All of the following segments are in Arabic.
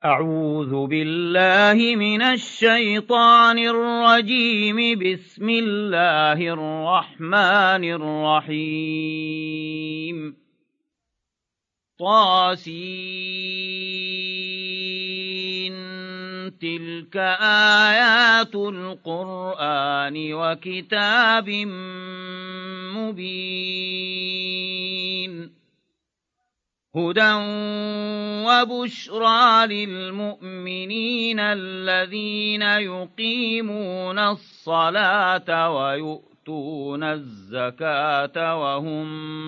أعوذ بالله من الشيطان الرجيم. بسم الله الرحمن الرحيم. طاسين. تلك آيات القرآن وكتاب مبين. هدى وبشرى للمؤمنين الذين يقيمون الصلاة ويؤتون الزكاة وهم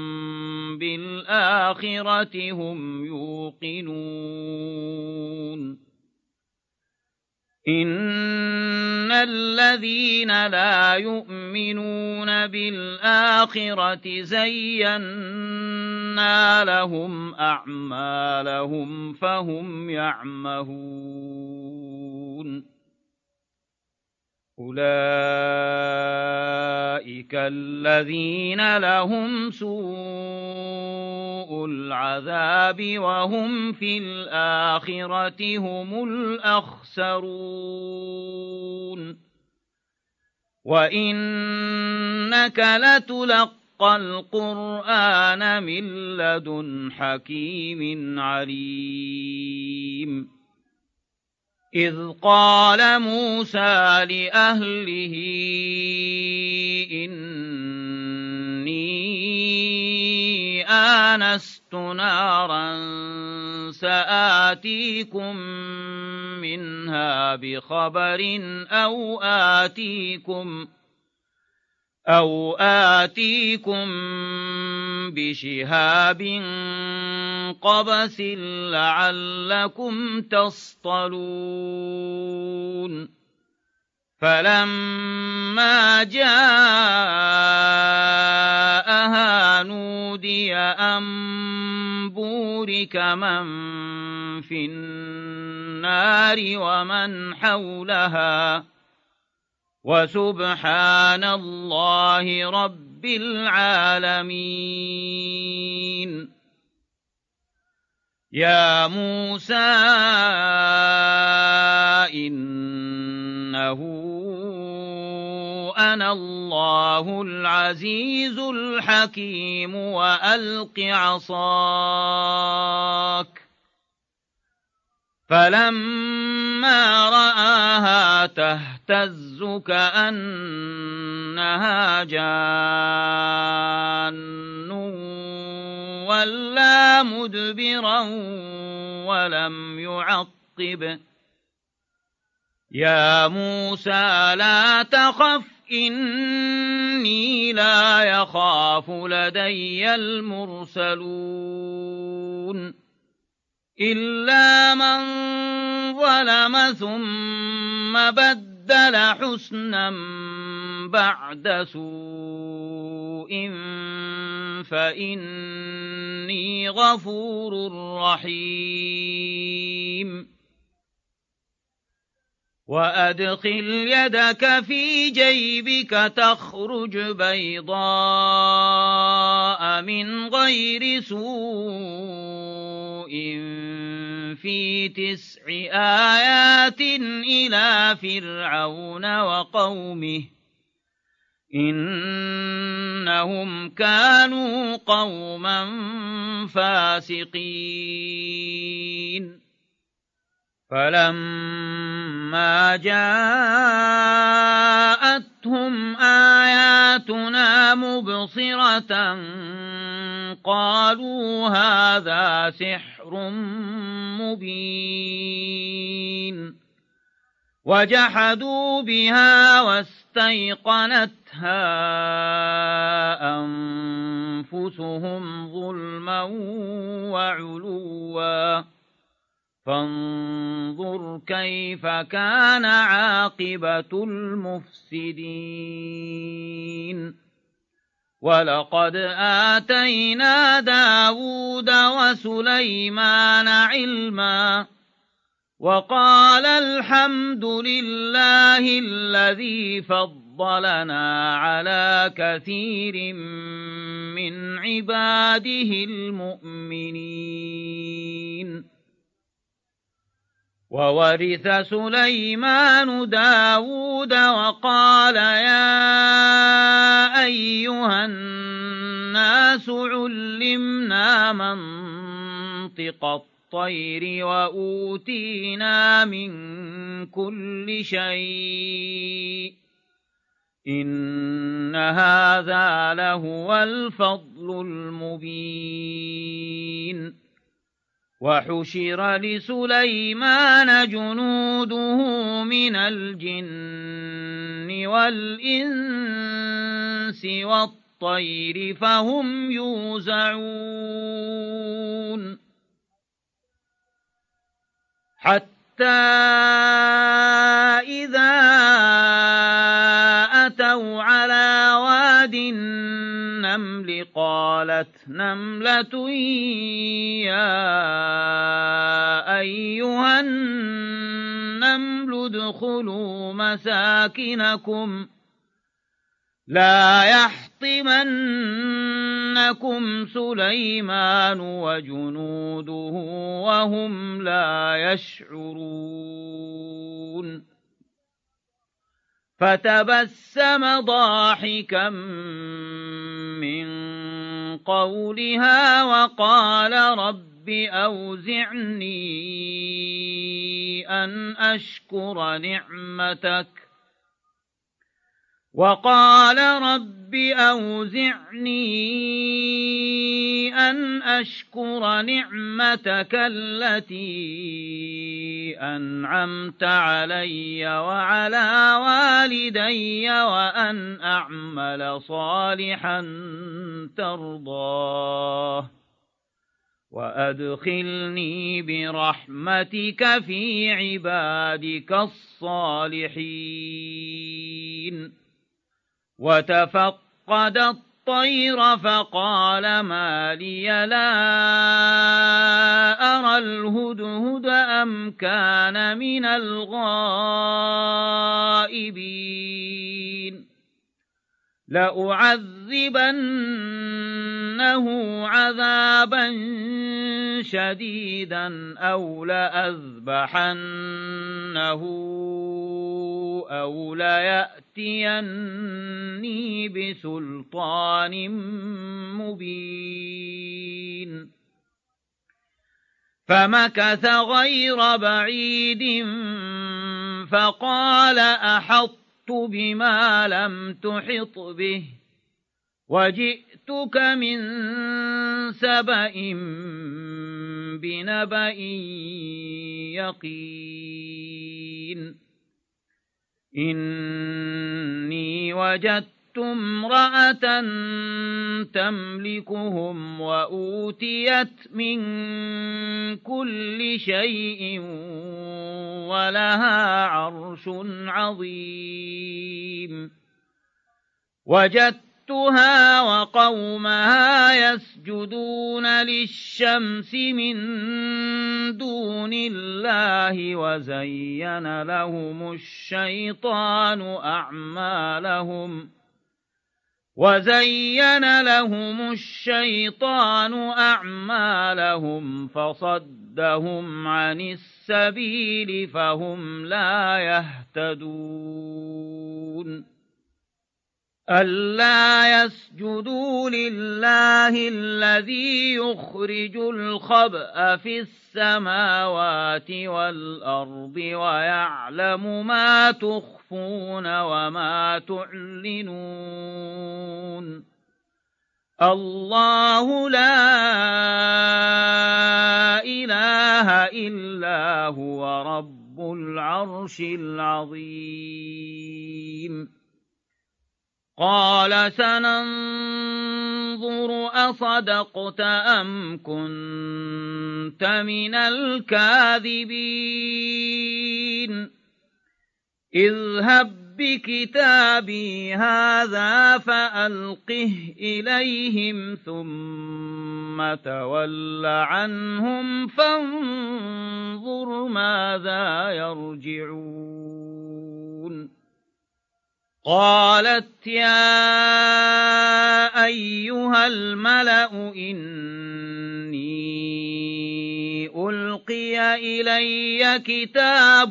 بالآخرة هم يوقنون. إن الذين لا يؤمنون بالآخرة زينا لهم أعمالهم فهم يعمهون. أولئك الذين لهم سوء العذاب وهم في الآخرة هم الأخسرون. وإنك لتلقى القرآن من لدن حكيم عليم. إذ قال موسى لأهله إني آنست نارا سآتيكم منها بخبر أو آتيكم بشهاب قبس لعلكم تصطلون. فلما جاءها نودي أن بورك من في النار ومن حولها وسبحان الله رب العالمين. يا موسى إنه أنا الله العزيز الحكيم وألق عصاك. فلما رآها تهتز كأنها جان ولا مدبرا ولم يعقب. يا موسى لا تخف إني لا يخاف لدي المرسلون. إلا من ظلم ثم بدل حسنا بعد سوء فإني غفور رحيم. وأدخل يدك في جيبك تخرج بيضاء من غير سوء في 9 آيات إلى فرعون وقومه إنهم كانوا قوما فاسقين. فلما جاءتهم آياتنا مبصرة قالوا هذا سحر مبين. وجحدوا بها واستيقنتها أنفسهم ظلما وعلوا فانظر كيف كان عاقبة المفسدين. ولقد آتينا داود وسليمان علما وقال الحمد لله الذي فضلنا على كثير من عباده المؤمنين. وورث سليمان داود وقال يا أيها الناس علمنا منطق الطير وأوتينا من كل شيء إن هذا لهو الفضل المبين وحشر لسليمان جنوده من الجن والإنس والطير فهم يوزعون حتى إذا أتوا على واد النمل قالت نملة يا أيها النمل ادخلوا مساكنكم لا يحطمنكم سليمان وجنوده وهم لا يشعرون فتبسم ضاحكا من قولها وقال رب أوزعني أن أشكر نعمتك التي أنعمت علي وعلى والدي وأن أعمل صالحا ترضاه وأدخلني برحمتك في عبادك الصالحين وتفقد الطير فقال ما لي لا أرى الهدهد أم كان من الغائبين لأعذبنه عذابا شديدا أو لأذبحنه أو ليأتيني بسلطان مبين فمكث غير بعيد فقال أحطت بما لم تحط به وجئتك من سبأ بنبأ يقين إني وجدت امرأة تملكهم وأوتيت من كل شيء ولها عرش عظيم وجدتها وقومها يسجدون للشمس من دون الله وزين لهم الشيطان أعمالهم فصدهم عن السبيل فهم لا يهتدون ألا يسجدوا لله الذي يخرج الخبأ في السماوات والأرض ويعلم ما تخفون وما تعلنون الله لا إله إلا هو رب العرش العظيم قال سننظر أصدقت أم كنت من الكاذبين اذهب بكتابي هذا فألقه إليهم ثم تول عنهم فانظر ماذا يرجعون قالت يا أيها الملأ إني ألقي ألقي إلي كتاب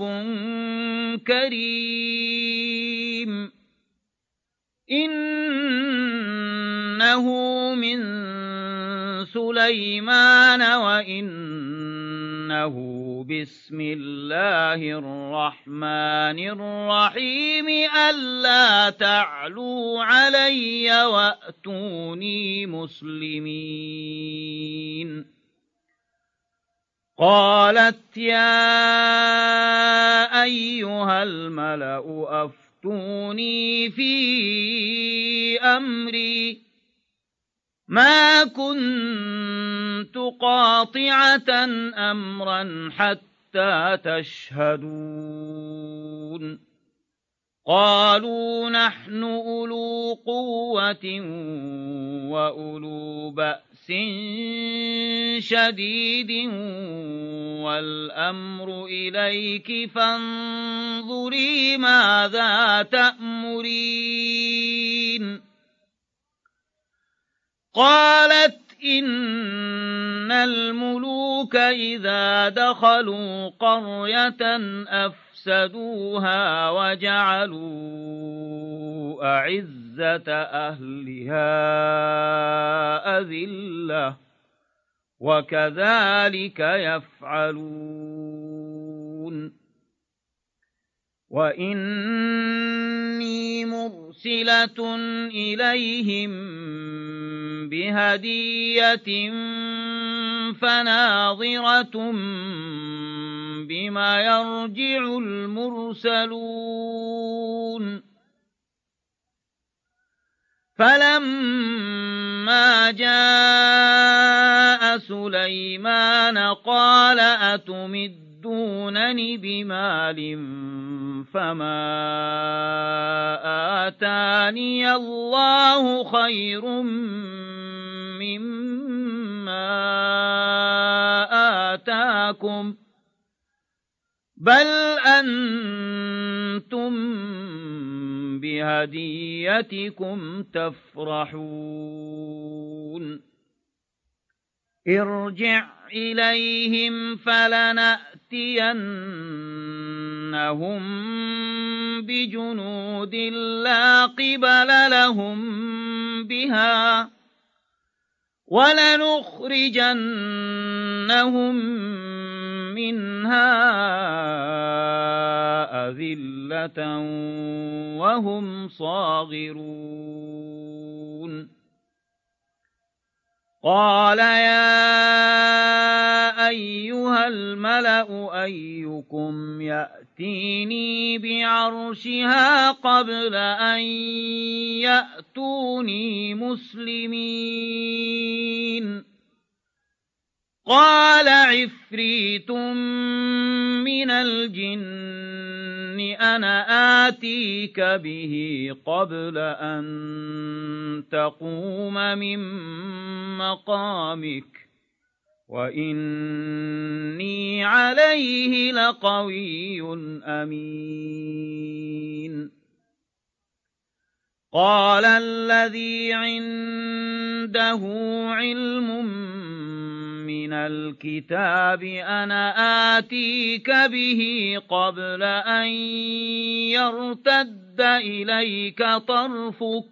كريم إنه من سليمان وإنه بسم الله الرحمن الرحيم ألا تعلوا علي وأتوني مسلمين قالت يا أيها الملأ أفتوني في أمري ما كنت قاطعة أمرا حتى تشهدون قالوا نحن أولو قوة وأولو بأس شديد والأمر إليك فانظري ماذا تأمرين قالت إن الملوك إذا دخلوا قرية أفسدوها وجعلوا أعزة أهلها أذلة وكذلك يفعلون وإني مرسلة إليهم بهدية فناظرة بما يرجع المرسلون فلما جاء سليمان قال أتمدونني بمال فما آتاني الله خير مما آتاكم بل أنتم بهديتكم تفرحون ارجع إليهم فلنأتينهم بجنود لا قبل لهم بها ولنخرجنهم منها أذلة وهم صاغرون قال يا أيها الملأ أيكم يأتيني بعرشها قبل أن يأتوني مسلمين قال عفريت من الجن أنا آتيك به قبل أن تقوم من مقامك وإني عليه لقوي أمين قال الذي عنده علم من الكتاب أنا آتيك به قبل أن يرتد إليك طرفك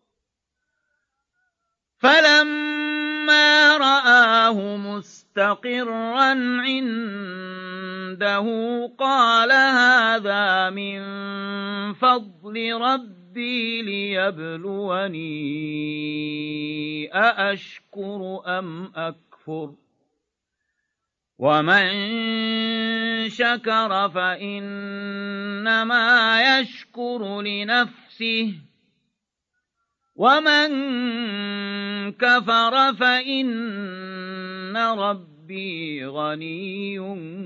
فلما رآه مستقرا عنده قال هذا من فضل ربي ليبلوني أأشكر أم أكفر ومن شكر فإنما يشكر لنفسه ومن كفر فإن ربي غني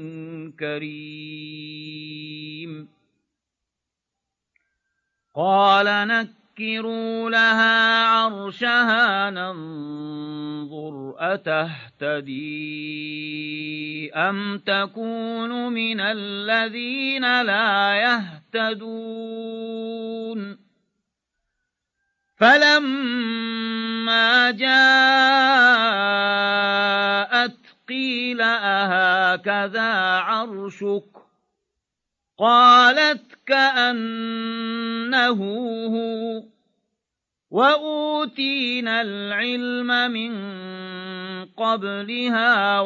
كريم قال نكروا لها عرشها ننظر أتهتدي أم تكون من الذين لا يهتدون فلما جاءت قيل أهكذا عرشك قالت كأنه هو وأوتينا العلم من قبلها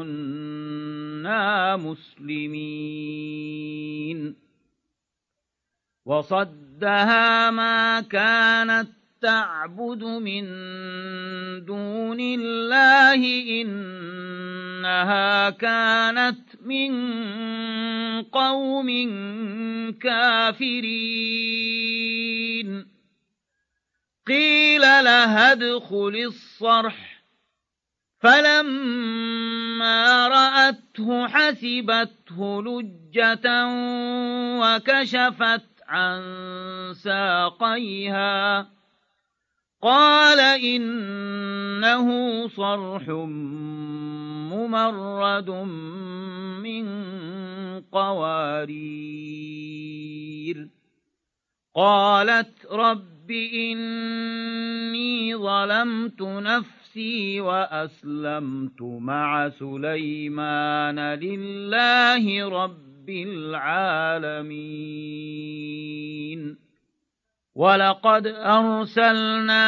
وكنا مسلمين وصدها ما كانت تعبد من دون الله إنها كانت من قوم كافرين قيل لها ادخل الصرح فلما رأته حسبته لجة وكشفت عن ساقيها قال إنه صرح ممرد من قوارير قالت رب إني ظلمت نفسي وأسلمت مع سليمان لله رب العالمين ولقد أرسلنا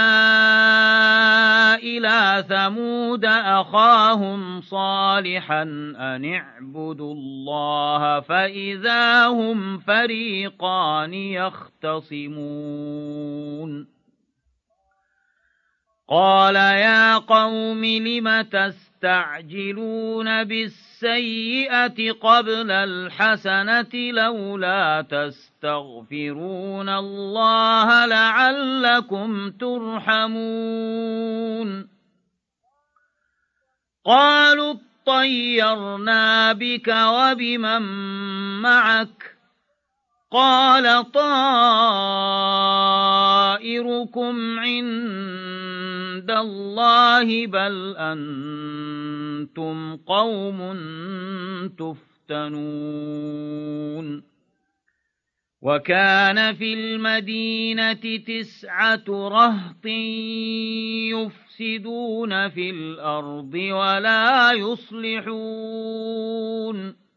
إلى ثمود أخاهم صالحا أن اعبدوا الله فإذا هم فريقان يختصمون قال يا قوم لم تستعجلون بالسيئة قبل الحسنة لولا تستغفرون الله لعلكم ترحمون قالوا اطيرنا بك وبمن معك قال طائركم عند الله بل أنتم قوم تفتنون وكان في المدينة 9 رهط يفسدون في الأرض ولا يصلحون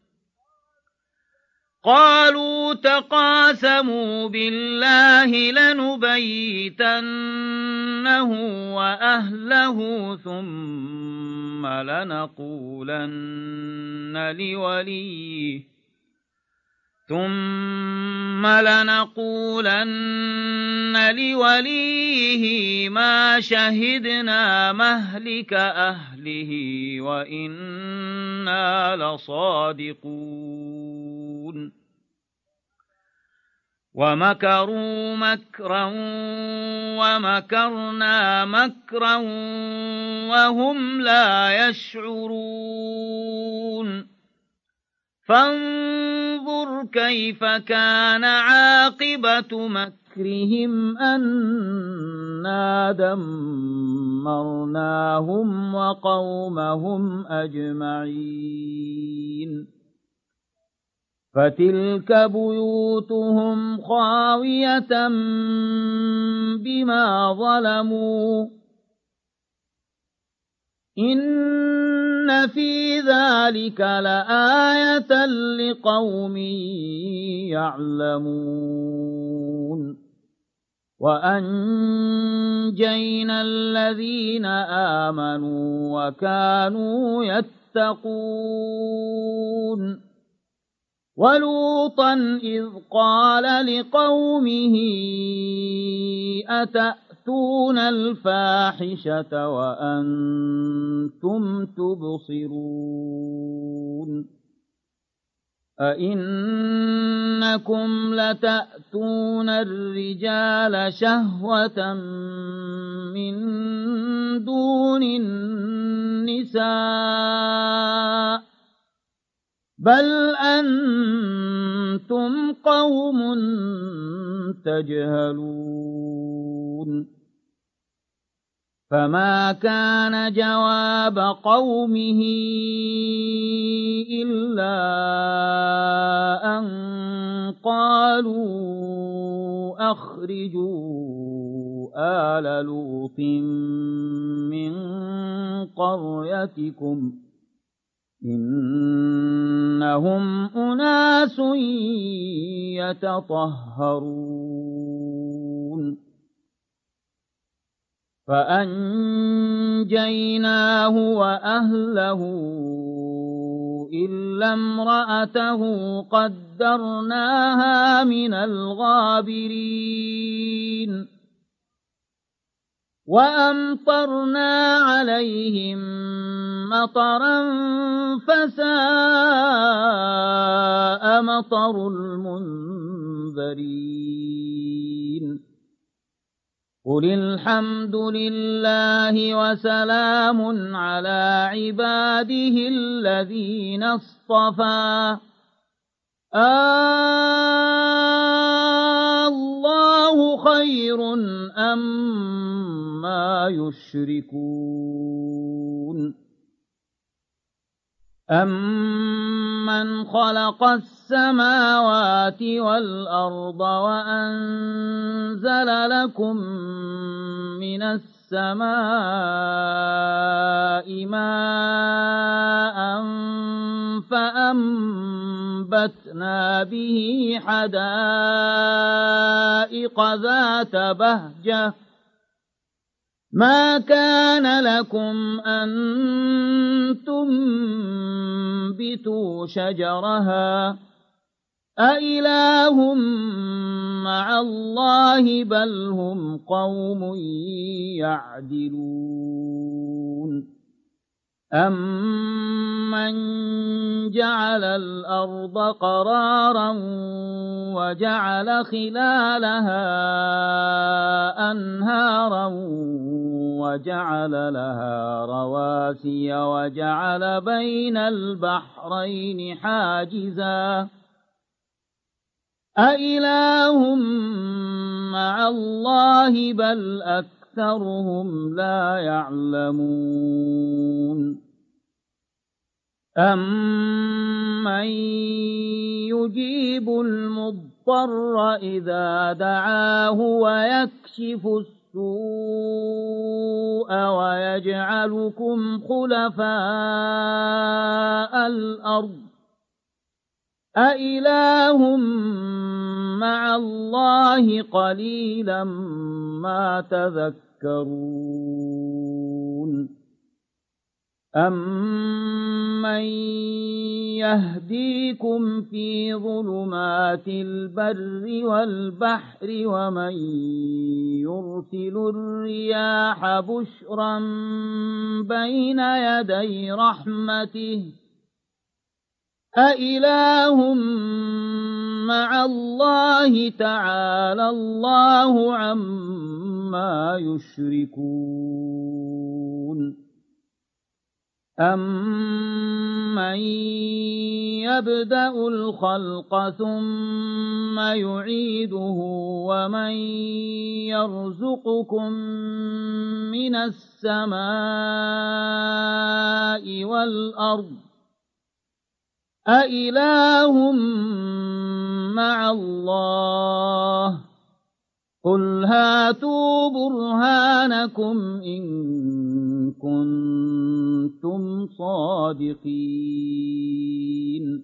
قالوا تقاسموا بالله لنبيتنه وأهله ثم لنقولن لوليه ما شهدنا مهلك أهله وإنا لصادقون ومكروا مكرا ومكرنا مكرا وهم لا يشعرون فانظر كيف كان عاقبة مكرهم أنا دمرناهم وقومهم أجمعين فتلك بيوتهم خاوية بما ظلموا إن في ذلك لآية لقوم يعلمون وأنجينا الذين آمنوا وكانوا يتقون ولوطا إذ قال لقومه أتأتون الفاحشة وأنتم تبصرون أئنكم لتأتون الرجال شهوة من دون النساء بل أنتم قوم تجهلون فما كان جواب قومه إلا أن قالوا أخرجوا آل لوط من قريتكم إنهم أناس يتطهرون فأنجيناه وأهله إلا امرأته قدرناها من الغابرين وأمطرنا عليهم مطرا فساء مطر المنذرين قل الحمد لله وسلام على عباده الذين اصطفى الله خير أما يشركون أمن خلق السماوات والأرض وأنزل لكم من السماء ماء فأنبتنا به حدائق ذات بهجة ما كان لكم أن تنبتوا شجرها أإله مع الله بل هم قوم يعدلون أمن جعل الأرض قرارا وجعل خلالها أنهارا وجعل لها رواسي وجعل بين البحرين حاجزا أإله مع الله بل أكثرهم لا يعلمون أمن يجيب المضطر إذا دعاه ويكشف السوء ويجعلكم خلفاء الأرض أإله مع الله قليلا ما تذكرون أمن يهديكم في ظلمات البر والبحر ومن يرسل الرياح بشرا بين يدي رحمته أإله مع الله تعالى الله عما يشركون أمن يبدأ الخلق ثم يعيده ومن يرزقكم من السماء والأرض أإله مع الله قل هاتوا برهانكم إن كنتم صادقين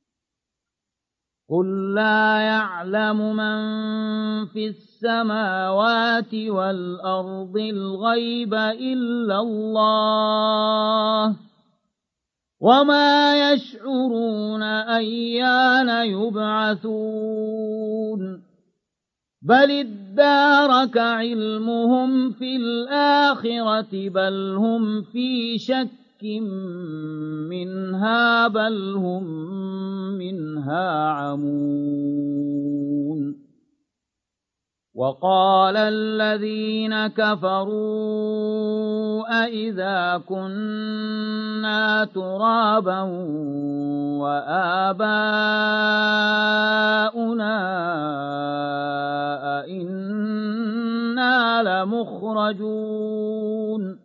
قل لا يعلم من في السماوات والأرض الغيب إلا الله وما يشعرون أيان يبعثون بل ادارك علمهم في الآخرة بل هم في شك منها بل هم منها عمون وقال الذين كفروا أئذا كنا ترابا وآباؤنا أئنا لمخرجون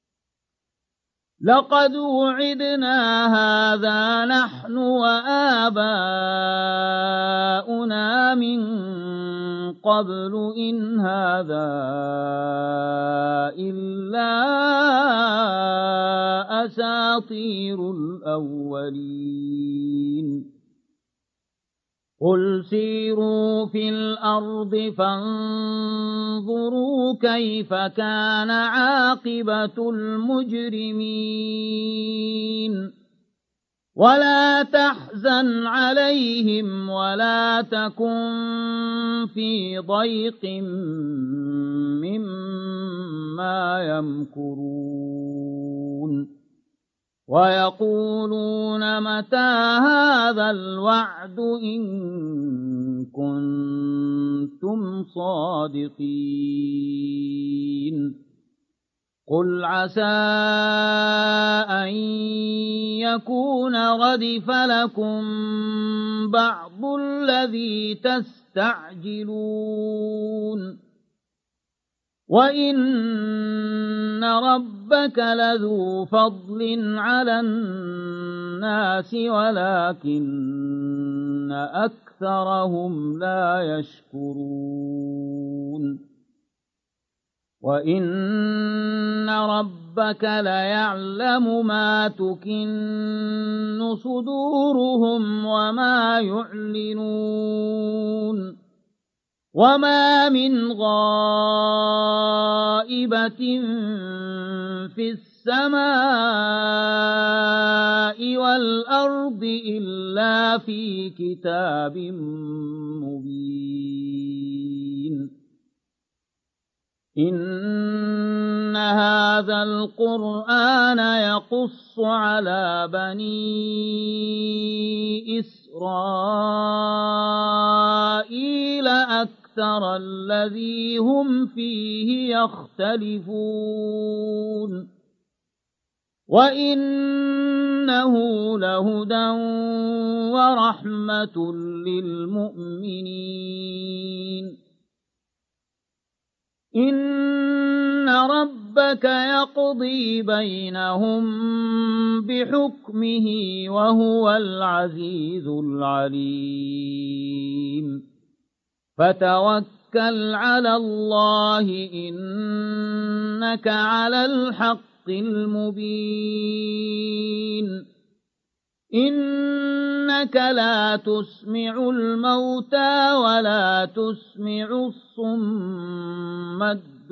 لقد وعدنا هذا نحن وآباؤنا من قبل إن هذا إلا أساطير الأولين قل سيروا في الأرض فانظروا كيف كان عاقبة المجرمين ولا تحزن عليهم ولا تكن في ضيق مما يمكرون ويقولون متى هذا الوعد إن كنتم صادقين قل عسى أن يكون ردف لكم بعض الذي تستعجلون وإن ربك لذو فضل على الناس ولكن أكثرهم لا يشكرون وإن ربك ليعلم ما تكن صدورهم وما يعلنون وما من غائبة في السماء والأرض إلا في كتاب مبين إن هذا القرآن يقص على بني إسرائيل أكثر الذي هم فيه يختلفون وإنه لهدى ورحمة للمؤمنين إن ربك يقضي بينهم بحكمه وهو العزيز العليم فتوكل على الله إنك على الحق المبين إنك لا تسمع الموتى ولا تسمع الصم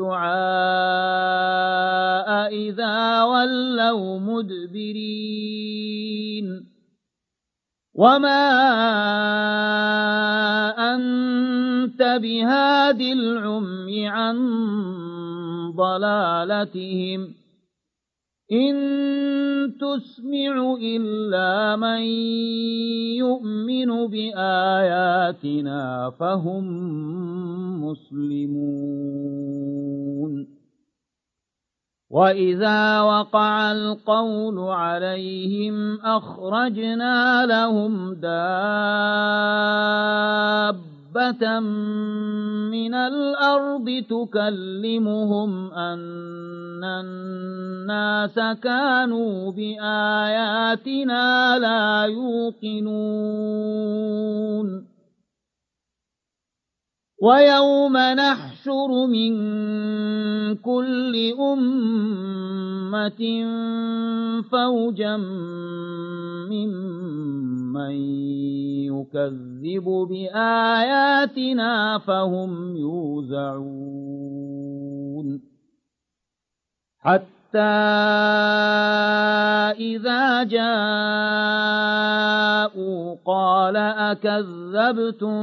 الدعاء إذا ولوا مدبرين وما أنت بهاد العمي عن ضلالتهم إن تسمع إلا من يؤمن بآياتنا فهم مسلمون وإذا وقع القول عليهم أخرجنا لهم دابة من الأرض تكلمهم أن الناس كانوا بآياتنا لا يوقنون ويوم نحشر من كل أمة فوجا ممن يكذب بآياتنا فهم يوزعون حتى إذا جاءوا قال أكذبتم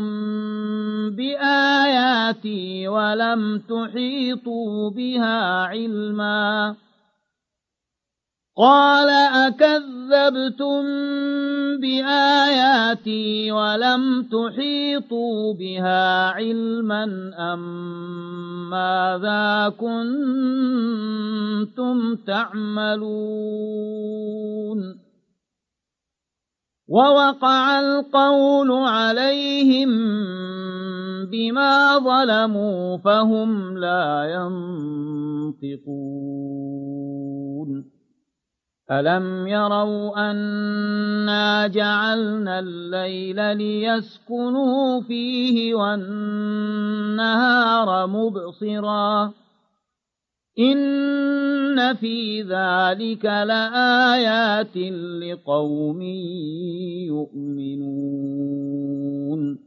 بآياتي ولم تحيطوا بها علما قال أكذبتم بآياتي ولم تحيطوا بها علما أم ماذا كنتم تعملون ووقع القول عليهم بما ظلموا فهم لا ينطقون ألم يروا أنا جعلنا الليل ليسكنوا فيه والنهار مبصرا إن في ذلك لآيات لقوم يؤمنون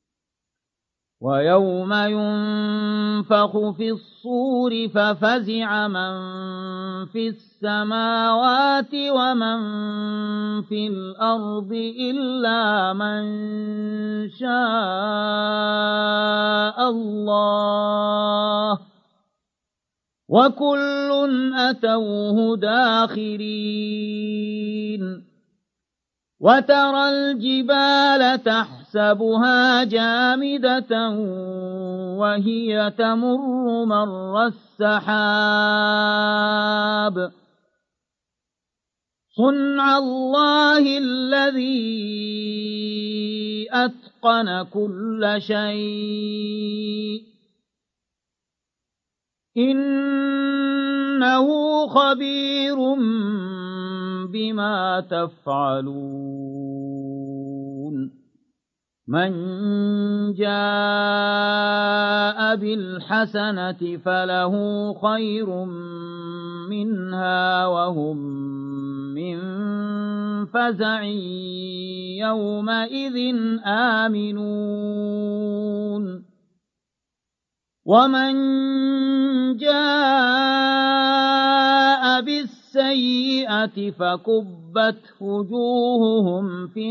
ويوم ينفخ في الصور ففزع من في السماوات ومن في الأرض إلا من شاء الله وكل أتوه داخرين وترى الجبال تحسبها جامدة وهي تمر مر السحاب صنع الله الذي أتقن كل شيء إنه خبير بما تفعلون من جاء بالحسنة فله خير منها وهم من فزع يومئذ آمنون ومن جاء بالسيئة فكبت وجوههم في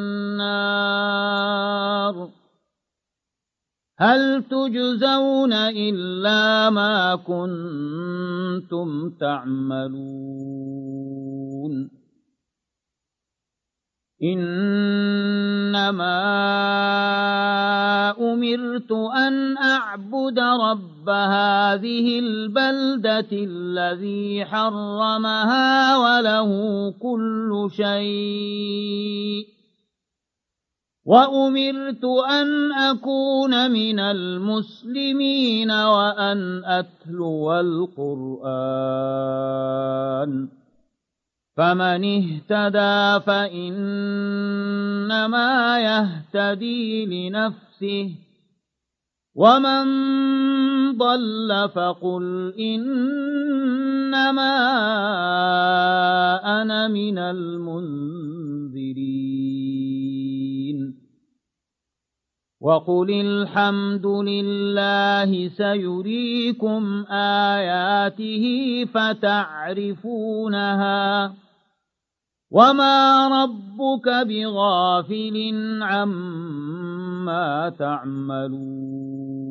النار هل تجزون إلا ما كنتم تعملون إنما أمرت أن أعبد رب هذه البلدة الذي حرمها وله كل شيء وأمرت أن أكون من المسلمين وأن أتلو القرآن فمن اهتدى فإنما يهتدي لنفسه ومن ضل فقل إنما أنا من المنذرين وقل الحمد لله سيريكم آياته فتعرفونها وما ربك بغافل عما تعملون